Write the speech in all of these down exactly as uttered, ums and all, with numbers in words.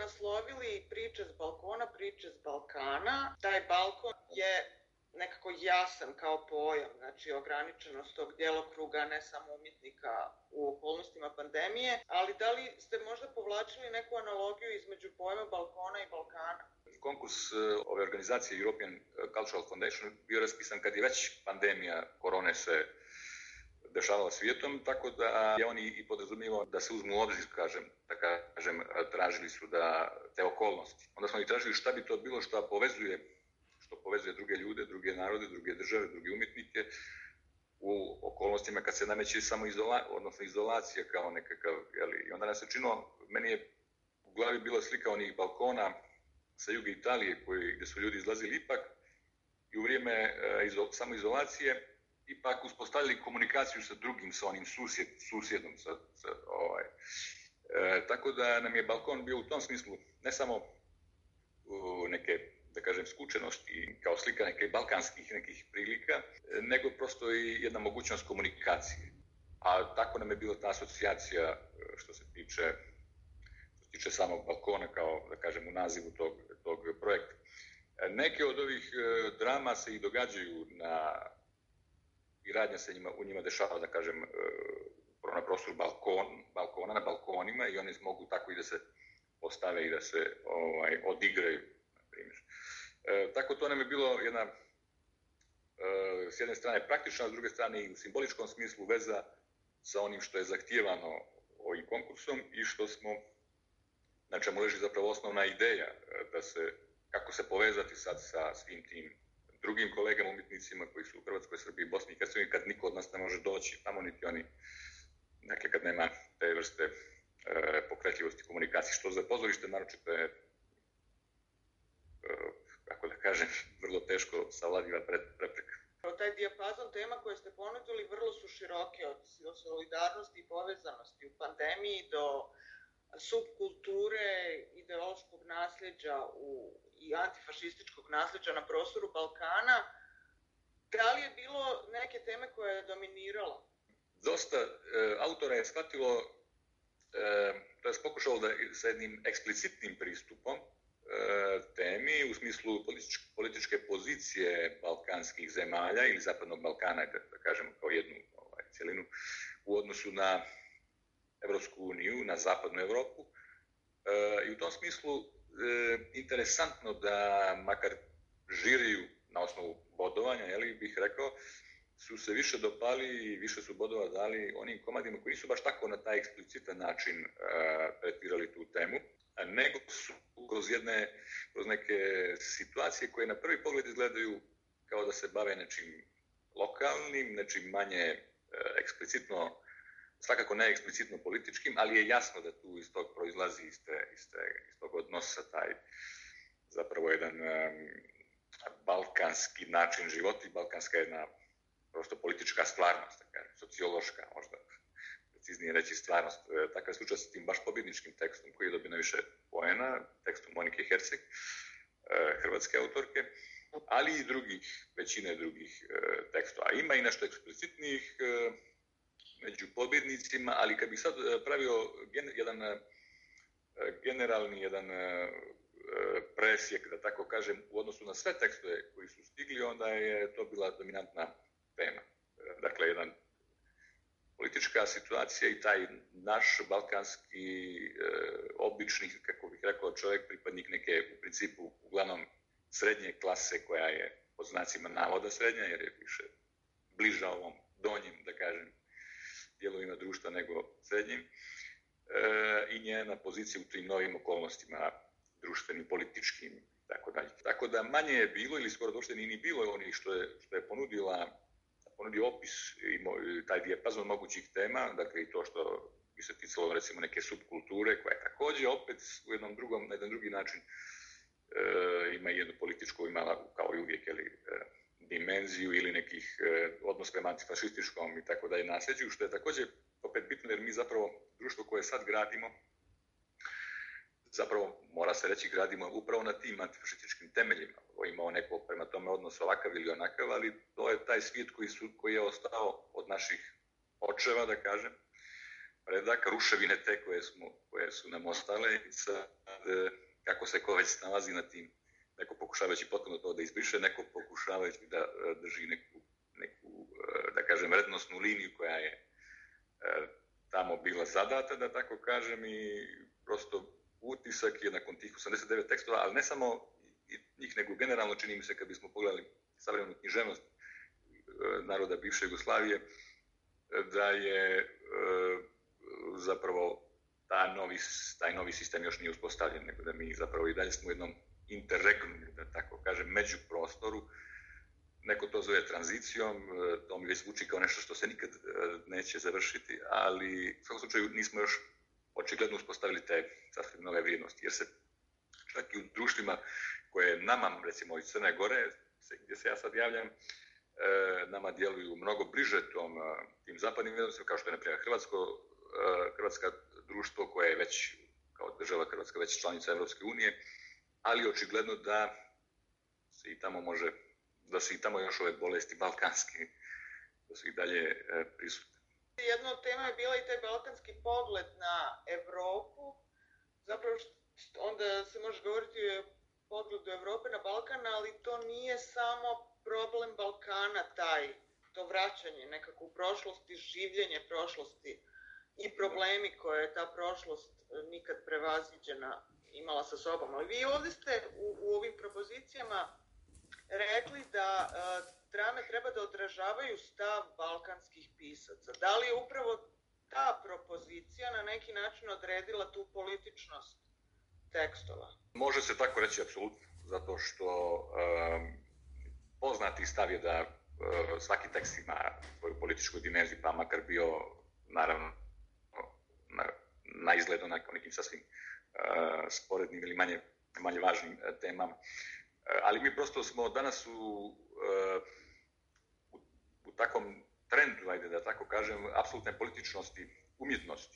naslovili priče s balkona, priče s Balkana. Taj balkon je nekako jasan kao pojam, znači ograničenost tog djelokruga ne samo umjetnika u okolnostima pandemije, ali da li ste možda povlačili neku analogiju između pojma balkona i Balkana? Konkurs ove organizacije European Cultural Foundation bio raspisan kad je već pandemija korone se dešavala svijetom, tako da je on i podrazumijevao da se uzmu u obzir, kažem, da kažem, tražili su da te okolnosti. Onda smo i tražili šta bi to bilo što povezuje što povezuje druge ljude, druge narode, druge države, druge umjetnike u okolnostima kad se nameće samo izola, odnosno izolacija kao nekakav, jeli, i onda nas se činilo, meni je u glavi bila slika onih balkona sa juga Italije koji, gdje su ljudi izlazili ipak i u vrijeme e, izo, samoizolacije ipak uspostavili komunikaciju sa drugim, sa onim susjed, susjedom. Sa, sa, ovaj. e, tako da nam je balkon bio u tom smislu ne samo u neke, da kažem, skučenosti kao slika nekih balkanskih nekih prilika, nego prosto i jedna mogućnost komunikacije. A tako nam je bila ta asocijacija što se tiče, što se tiče samog balkona kao, da kažem, u nazivu tog, tog projekta. Neke od ovih drama se i događaju na, i radnja se njima, u njima dešava, da kažem, na prostoru balkon, balkona, na balkonima i oni mogu tako i da se postave i da se ovaj, odigraju. E, tako to nam je bilo jedna e, s jedne strane praktična, a s druge strane i u simboličkom smislu veza sa onim što je zahtijevano ovim konkursom i što smo, na čemu leži zapravo osnovna ideja da se, kako se povezati sad sa svim tim drugim kolegama umjetnicima koji su u Hrvatskoj, Srbiji, Bosni i Hercegovini, kad niko od nas ne može doći tamo, niti oni, dakle kad nema te vrste e, pokretljivosti komunikacije, što za pozorište naročito je kako da kažem, vrlo teško savladiva prepreka. Taj dijapazon tema koje ste ponudili vrlo su široke, od solidarnosti i povezanosti u pandemiji do subkulture, ideološkog nasljeđa u, i antifašističkog nasljeđa na prostoru Balkana. Da li je bilo neke teme koje je dominirala? Dosta e, autora je shvatilo, e, to je pokušalo da sa jednim eksplicitnim pristupom temi u smislu političke, političke pozicije balkanskih zemalja ili Zapadnog Balkana, da kažemo kao jednu ovaj, cjelinu, u odnosu na Evropsku uniju, na Zapadnu Evropu. E, I u tom smislu e, interesantno da makar žiriju na osnovu bodovanja, jeli, bih rekao, su se više dopali i više su bodova dali onim komadima koji nisu baš tako na taj eksplicitan način e, tretirali tu temu, nego su kroz jedne, kroz neke situacije koje na prvi pogled izgledaju kao da se bave nečim lokalnim, nečim manje e, eksplicitno, svakako ne eksplicitno političkim, ali je jasno da tu iz tog proizlazi iz, te, iz, te, iz tog odnosa taj zapravo jedan um, balkanski način života i balkanska jedna prosto politička stvarnost, tako, sociološka možda, preciznije reći stvarnost. Takav slučaj sa tim baš pobjedničkim tekstom koji je dobio najviše poena, tekstom Monike Herceg, hrvatske autorke, ali i drugih, većine drugih tekstova. Ima i nešto eksplicitnijih među pobjednicima, ali kad bih sad pravio gen, jedan generalni, jedan presjek, da tako kažem, u odnosu na sve tekstove koji su stigli, onda je to bila dominantna tema. Dakle, jedan politička situacija i taj naš balkanski, e, obični, kako bih rekao, čovjek, pripadnik neke, u principu, uglavnom srednje klase, koja je pod znacima navoda srednja, jer je više bliža ovom donjim, da kažem, dijelovima društva nego srednjim, e, i njena pozicija u tim novim okolnostima, društvenim, političkim, tako dalje. Tako da manje je bilo, ili skoro došte nije ni bilo onih što je, što je ponudila ponudio opis i taj dijapazon mogućih tema, dakle i to što bi se ticalo recimo neke subkulture, koja je također opet u jednom drugom, na jedan drugi način e, ima jednu političku, imala kao i uvijek, ali, e, dimenziju ili nekih e, odnos prema antifašističkom i tako dalje nasljeđu, što je također opet bitno jer mi zapravo društvo koje sad gradimo, zapravo mora se reći gradimo upravo na tim antifašističkim temeljima. Imao neko prema tome odnos ovakav ili onakav, ali to je taj svijet koji, su, koji je ostao od naših očeva, da kažem, predaka, ruševine te koje, smo, koje su nam ostale sa kako se ko već snalazi na tim, neko pokušavajući potpuno to da izbriše, neko pokušavajući da drži neku, neku da kažem, vrednostnu liniju koja je tamo bila zadata, da tako kažem, i prosto utisak je nakon tih osamdeset devet tekstova, ali ne samo njih, nego generalno čini mi se kad bismo pogledali savremenu književnost naroda bivše Jugoslavije, da je zapravo ta novi, taj novi sistem još nije uspostavljen, nego da mi zapravo i dalje smo u jednom interregnu, da tako kažem, međuprostoru. Neko to zove tranzicijom, to mi već zvuči kao nešto što se nikad neće završiti, ali u svakom slučaju nismo još očigledno uspostavili te sasvim nove vrijednosti, jer se čak i u društvima koje nama, recimo iz Crne Gore, gdje se ja sad javljam, nama djeluju mnogo bliže tom, tim zapadnim vrijednostima, kao što je, na primjer, Hrvatsko, Hrvatska društvo koje je već, kao država Hrvatska, već članica Evropske unije, ali očigledno da se i tamo može, da se i tamo još ove bolesti balkanske, da su i dalje prisutne. Jedna od tema je bila i taj balkanski pogled na Evropu. Zapravo onda se može govoriti o pogledu Evrope na Balkan, ali to nije samo problem Balkana taj, to vraćanje nekako u prošlosti, življenje prošlosti i problemi koje je ta prošlost nikad prevaziđena imala sa sobom. Ali vi ovdje ste u, u ovim propozicijama rekli da uh, drame treba da odražavaju stav balkanskih pisaca. Da li je upravo ta propozicija na neki način odredila tu političnost tekstova? Može se tako reći, apsolutno, zato što um, poznati stav je da uh, svaki tekst ima svoju političku dimenziju, pa makar bio, naravno, na, na izgledu na nekim sasvim uh, sporednim ili manje, manje važnim uh, temama. Ali mi prosto smo danas u, u, u takvom trendu, ajde da tako kažem, apsolutne političnosti, umjetnosti.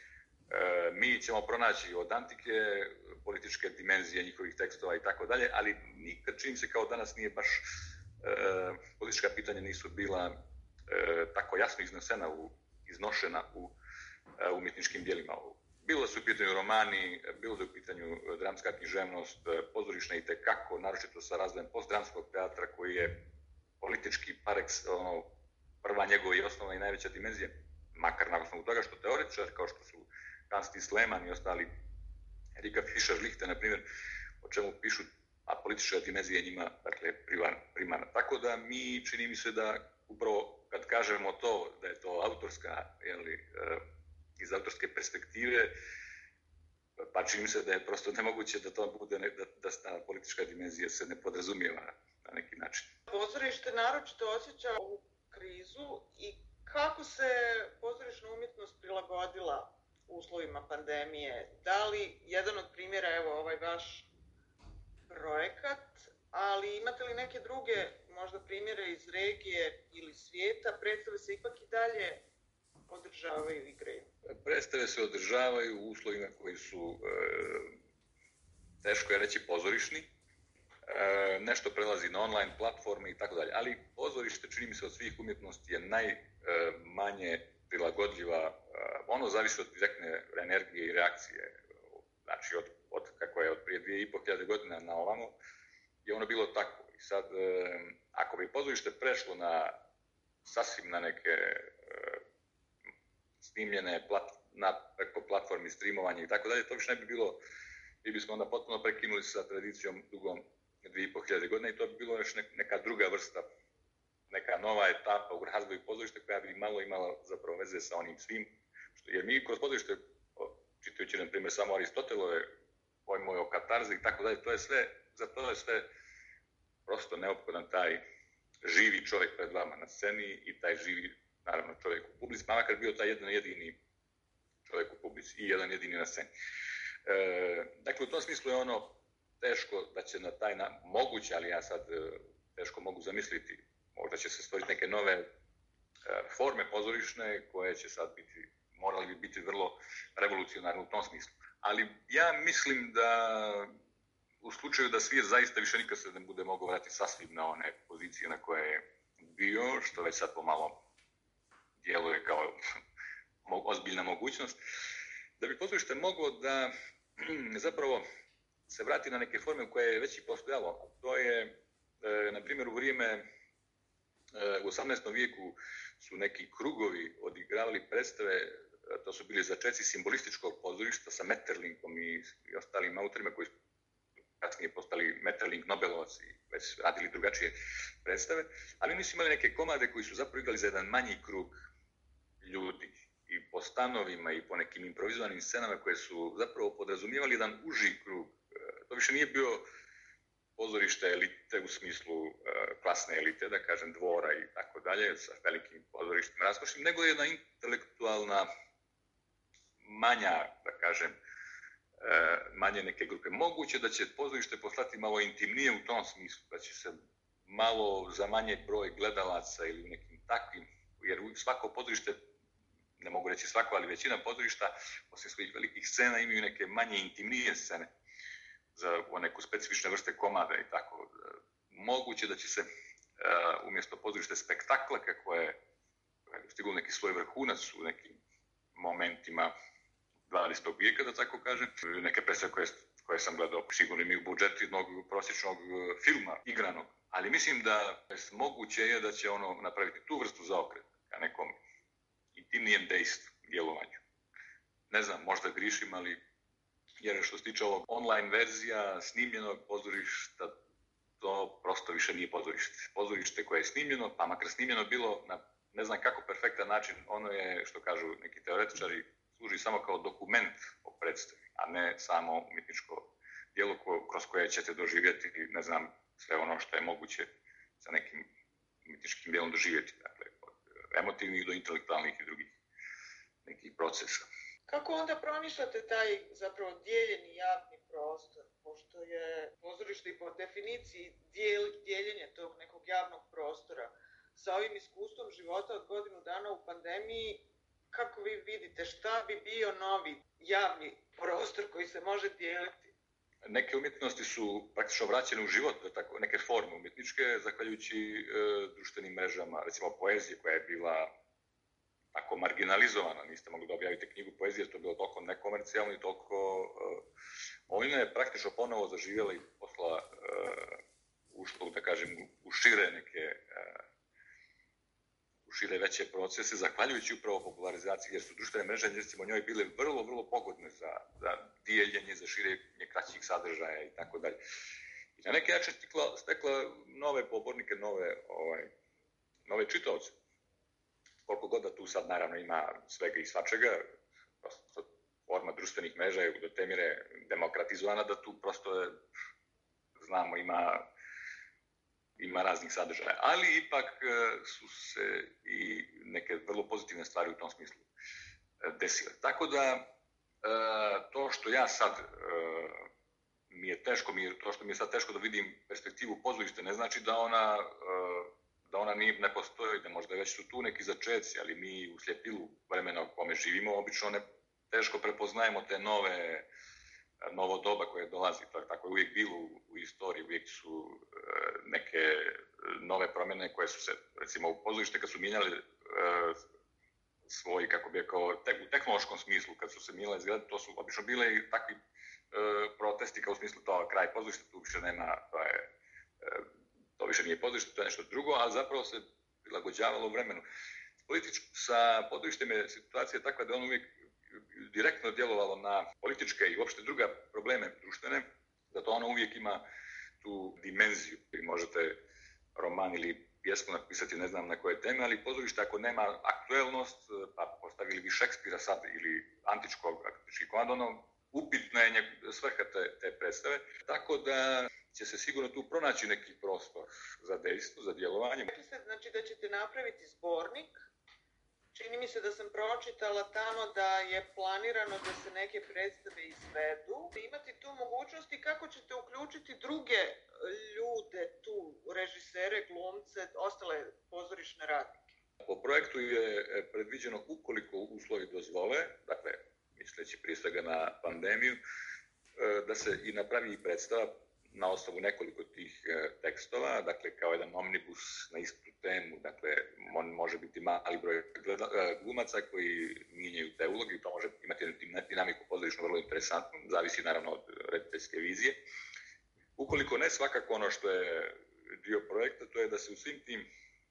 Mi ćemo pronaći od antike političke dimenzije njihovih tekstova i tako dalje, ali nikad, čini se, kao danas nije baš politička pitanja nisu bila tako jasno iznesena, u, iznošena u umjetničkim djelima. Bilo da su u pitanju romani, bilo da je u pitanju dramska književnost, pozorišna i tekako, naročito sa razvojem postdramskog teatra koji je politički pareks, ono, prva njegova i osnovna i najveća dimenzija, makar na osnovu toga što teoretičar, kao što su Hans T. Sleman i ostali, Erika Fischer-Lichte, na primjer, o čemu pišu, a politička dimenzija njima, dakle, primarna. Tako da mi, čini mi se da upravo kad kažemo to, da je to autorska, jeli, iz autorske perspektive, pa čini mi se da je prosto nemoguće da to bude, da, da ta politička dimenzija se ne podrazumijeva na neki način. Pozorište naročito osjeća ovu krizu i kako se pozorišna umjetnost prilagodila uslovima pandemije? Da li jedan od primjera, evo ovaj vaš projekat, ali imate li neke druge možda primjere iz regije ili svijeta, predstave se ipak i dalje održavaju i igraju? Predstave se održavaju u uslovima koji su, e, teško je reći, pozorišni. E, nešto prelazi na online platforme i tako dalje. Ali pozorište, čini mi se, od svih umjetnosti je najmanje prilagodljiva. E, ono zavisi od direktne energije i reakcije. Znači, od, od kako je od prije dvije i po hiljade godina na ovamo, je ono bilo tako. I sad, e, ako bi pozorište prešlo na sasvim na neke e, snimljene plat, na preko platformi, streamovanje i tako dalje, to više ne bi bilo, mi bismo onda potpuno prekinuli sa tradicijom dugom dvije i po hiljade godina i to bi bilo još neka druga vrsta, neka nova etapa u razvoju pozorišta koja bi malo imala zapravo veze sa onim svim. Jer mi kroz pozorište, čitajući na primjer samo Aristotelove pojmove o katarzi i tako dalje, to je sve, za to je sve prosto neophodan taj živi čovjek pred vama na sceni i taj živi, naravno, čovjek u publici, pa makar bio taj jedan jedini čovjek u publici i jedan jedini na sceni. E, dakle, u tom smislu je ono teško da će na taj na, moguće, ali ja sad e, teško mogu zamisliti, možda će se stvoriti neke nove e, forme pozorišne koje će sad biti, morali bi biti vrlo revolucionarne u tom smislu. Ali ja mislim da u slučaju da svijet zaista više nikad se ne bude mogao vratiti sasvim na one pozicije na koje je bio, što već sad pomalo djeluje kao ozbiljna mogućnost, da bi pozorište moglo da zapravo se vrati na neke forme u koje je već i postojalo. To je, na primjer, u vrijeme u osamnaestom vijeku su neki krugovi odigravali predstave, to su bili začeci simbolističkog pozorišta sa Metterlinkom i, i ostalim autorima koji su kasnije postali Metterlink Nobelovac i već radili drugačije predstave, ali oni su imali neke komade koji su zapravo igrali za jedan manji krug ljudi i po stanovima i po nekim improvizovanim scenama koje su zapravo podrazumijevali jedan uži krug. To više nije bio pozorište elite u smislu uh, klasne elite, da kažem dvora i tako dalje, sa velikim pozorištima raskošnim, nego jedna intelektualna manja, da kažem, uh, manje neke grupe. Moguće da će pozorište poslati malo intimnije u tom smislu, da će se malo za manje broj gledalaca ili u nekim takvim, jer svako pozorište, ne mogu reći svako, ali većina pozorišta, osim svojih velikih scena, imaju neke manje intimnije scene za neku specifične vrste komada i tako. Moguće da će se uh, umjesto pozorište spektakla, kako je stiglo neki svoj vrhunac u nekim momentima dvadesetog vijeka, da tako kažem, neke predstave koje, koje sam gledao, sigurno mi u budžetu jednog prosječnog filma igranog, ali mislim da moguće je da će ono napraviti tu vrstu zaokreta ka nekom intimnijem dejstvu, djelovanju. Ne znam, možda grišim, ali jer što se tiče ovog online verzija snimljenog pozorišta, to prosto više nije pozorište. Pozorište koje je snimljeno, pa makar snimljeno bilo na ne znam kako perfektan način, ono je, što kažu neki teoretičari, služi samo kao dokument o predstavi, a ne samo umjetničko djelo kroz koje ćete doživjeti, ne znam, sve ono što je moguće sa nekim umjetničkim djelom doživjeti, dakle, od emotivnih do intelektualnih i drugih nekih procesa. Kako onda promišljate taj zapravo dijeljeni javni prostor, pošto je pozorište i po definiciji dijel, dijeljenje tog nekog javnog prostora sa ovim iskustvom života od godinu dana u pandemiji, kako vi vidite, šta bi bio novi javni prostor koji se može dijeliti? Neke umjetnosti su praktično vraćene u život, tako, neke forme umjetničke, zahvaljujući e, društvenim mrežama, recimo poezije koja je bila tako marginalizovana, niste mogli da objavite knjigu poezije, jer to je bilo toliko nekomercijalno i toliko... Uh, Ona je praktično ponovo zaživjela i poslala, uh, ušla, da kažem, u šire neke, uh, u šire veće procese, zahvaljujući upravo popularizaciji, jer su društvene mreže, recimo, njoj bile vrlo, vrlo pogodne za, za dijeljenje, za širenje kraćih sadržaja i tako dalje. I na neki način stekla, stekla nove pobornike, nove, ovaj, nove čitaoce. Koliko god da tu sad naravno ima svega i svačega, prosto forma društvenih mreža je do te mjere demokratizovana da tu prosto je, znamo, ima, ima raznih sadržaja. Ali ipak su se i neke vrlo pozitivne stvari u tom smislu desile. Tako da to što ja sad mi je teško, mi je, to što mi je sad teško da vidim perspektivu pozorišta, ne znači da ona da ona nije, ne postoji, da možda već su tu neki začeci, ali mi u sljepilu vremena u kome živimo, obično ne teško prepoznajemo te nove, novo doba koje dolazi. Tako je uvijek bilo u, u istoriji, uvijek su e, neke nove promjene koje su se, recimo u pozorište kad su mijenjali e, svoj, kako bi rekao, te, u tehnološkom smislu, kad su se mijenjali zgrade, to su obično bile i takvi e, protesti kao u smislu to kraj pozorišta, tu više nema, to je e, to više nije pozorište, to je nešto drugo, ali zapravo se prilagođavalo vremenu. Politič, sa pozorištem je situacija takva da on uvijek direktno djelovalo na političke i uopšte druga probleme društvene, zato ono uvijek ima tu dimenziju. Vi možete roman ili pjesmu napisati ne znam na koje teme, ali pozorište ako nema aktuelnost, pa postavili bi Šekspira sad ili antičkog, antički komad, ono upitna je svrha te, te predstave. Tako da će se sigurno tu pronaći neki prostor za dejstvo, za djelovanje. Rekli ste znači da ćete napraviti zbornik. Čini mi se da sam pročitala tamo da je planirano da se neke predstave izvedu. Imate tu mogućnosti kako ćete uključiti druge ljude tu, režisere, glumce, ostale pozorišne radnike? Po projektu je predviđeno, ukoliko uslovi dozvole, dakle, misleći prije svega na pandemiju, da se i napravi i predstava na osnovu nekoliko tih tekstova, dakle kao jedan omnibus na istu temu, dakle on može biti mali broj glumaca koji mijenjaju te uloge i to može imati dinamiku pozorišnu vrlo interesantnu, zavisi naravno od rediteljske vizije. Ukoliko ne, svakako ono što je dio projekta, to je da se u svim tim e,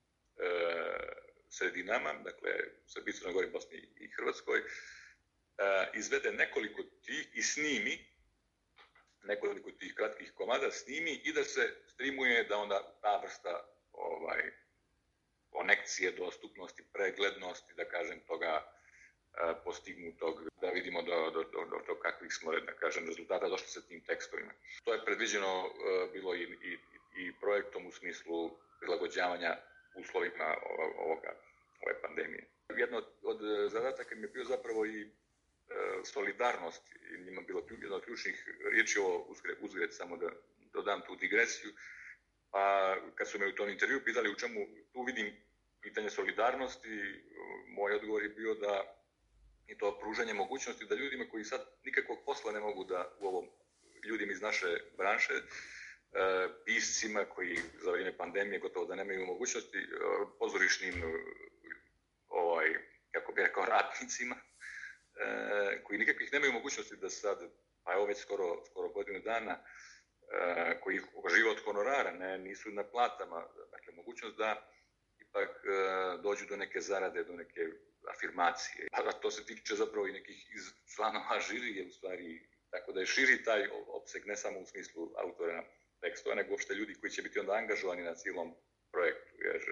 sredinama, dakle Srbiji, Crnoj Gori, Bosni i Hrvatskoj, e, izvede nekoliko tih i snimi nekoliko tih kratkih komada, snimi i da se streamuje, da onda ta vrsta ovaj, konekcije, dostupnosti, preglednosti, da kažem, toga postignutog, da vidimo do, do, do, do, do kakvih smo, da kažem, rezultata došli sa tim tekstovima. To je predviđeno bilo i, i, i projektom u smislu prilagođavanja uslovima ovoga, ove pandemije. Jedno od zadataka mi je bio zapravo i solidarnost, i njima bilo jedna od ključnih riječi, ovo uzgred, uzgred samo da dodam tu digresiju, pa kad su me u tom intervju pitali u čemu tu vidim pitanje solidarnosti, moj odgovor je bio da je to pružanje mogućnosti da ljudima koji sad nikakvog posla ne mogu da u ovom, ljudima iz naše branše, piscima koji za vrijeme pandemije gotovo da nemaju mogućnosti, pozorišnim, ovaj, kako bi rekao, radnicima, koji nikakvih nemaju mogućnosti da sad, pa evo već skoro, skoro godinu dana, koji žive od honorara, ne, nisu na platama, dakle mogućnost da ipak dođu do neke zarade, do neke afirmacije. A to se tiče zapravo i nekih iz članova žirije, u stvari, tako da je širi taj opseg, ne samo u smislu autora tekstova, nego uopšte ljudi koji će biti onda angažovani na cijelom projektu, jer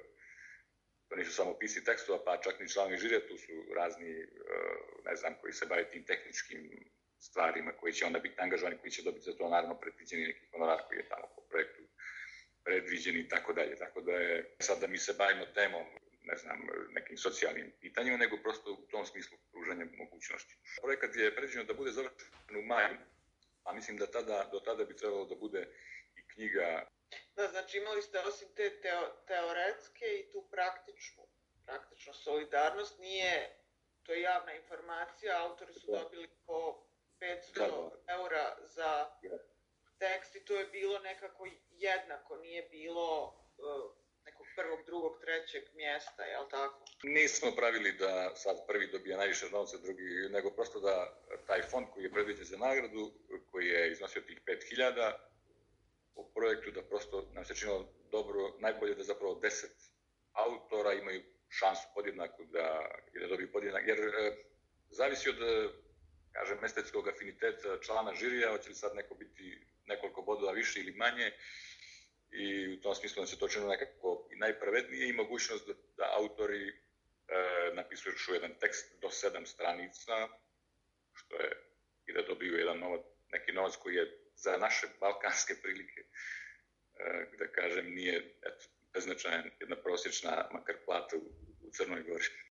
to nisu samo pisci tekstova, pa čak ni članovi žirije, tu su razni, ne znam, koji se bave tim tehničkim stvarima, koji će onda biti angažovani, koji će dobiti za to naravno predviđeni neki honorar koji je tamo po projektu predviđen i tako dalje. Tako da je sad da mi se bavimo temom, ne znam, nekim socijalnim pitanjima, nego prosto u tom smislu pružanja mogućnosti. Projekat je predviđeno da bude završen u maju, a mislim da tada, do tada bi trebalo da bude i knjiga. Da, znači imali ste osim te teo, teoretske i tu praktičnu, praktično solidarnost, nije, to je javna informacija, autori su dobili po petsto eura za tekst i to je bilo nekako jednako, nije bilo uh, nekog prvog, drugog, trećeg mjesta, jel tako? Nismo pravili da sad prvi dobija najviše novca, drugi, nego prosto da taj fond koji je predviđen za nagradu, koji je iznosio tih pet hiljada, u projektu da prosto nam se činilo dobro, najbolje da zapravo deset autora imaju šansu podjednaku da, da dobiju podjednak, jer e, zavisi od, kažem, estetskog afiniteta člana žirija, hoće li sad neko biti nekoliko bodova više ili manje, i u tom smislu nam se to činilo nekako i najpravednije i mogućnost da, da autori e, napisuju jedan tekst do sedam stranica, što je i da dobiju jedan novac, neki novac koji je za naše balkanske prilike, da kažem, nije eto, beznačajan, jedna prosječna makar plata u, u Crnoj Gori.